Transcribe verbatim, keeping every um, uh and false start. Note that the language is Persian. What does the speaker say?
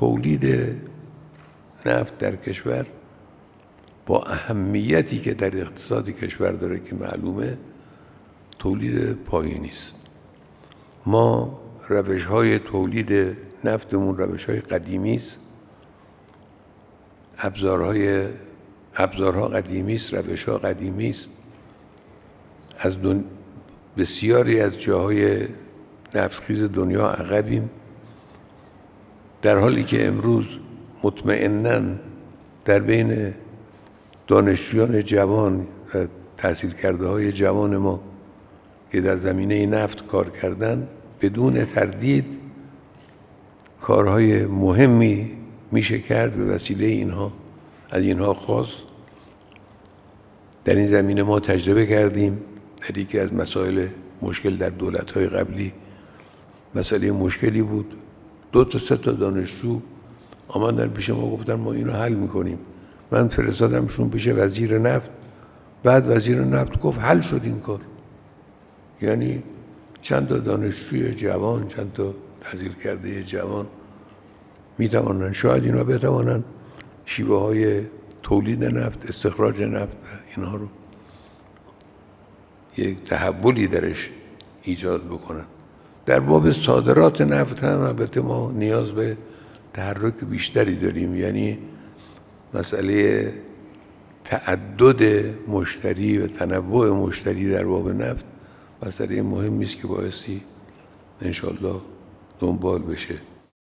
تولید نفت در کشور با اهمیتی که در اقتصاد کشور داره که معلومه تولید پایینی است. ما روش‌های تولید نفتمون روش‌های قدیمی است، ابزارهای ابزارها قدیمی است، روش‌ها قدیمی است. از دن... بسیاری از جاهای نفتخیز دنیا عقبیم، در حالی که امروز مطمئناً در بین دانشجویان جوان و تحصیل کرده های جوان ما که در زمینه نفت کار کردن، بدون تردید کارهای مهمی میشه کرد به وسیله اینها، از اینها خواست. در این زمینه ما تجربه کردیم. در یکی از مسائل مشکل در دولت‌های قبلی مسئله مشکلی بود، دو تا سه تا دانشجو آمدن پیش ما گفتن ما اینو حل میکنیم. من فرستادمشون پیش وزیر نفت، بعد وزیر نفت گفت حل شد این کار. یعنی چند تا دانشجوی جوان، چند تا تحصیل کرده جوان میتوانن، شاید اینا بتوانن شیوه های تولید نفت، استخراج نفت و اینها رو یک تحولی درش ایجاد بکنن. در باب صادرات نفت هم البته ما نیاز به تحرک بیشتری داریم. یعنی مسئله تعدد مشتری و تنوع مشتری در باب نفت مسئله مهمی است که بایستی انشاءالله دنبال بشه.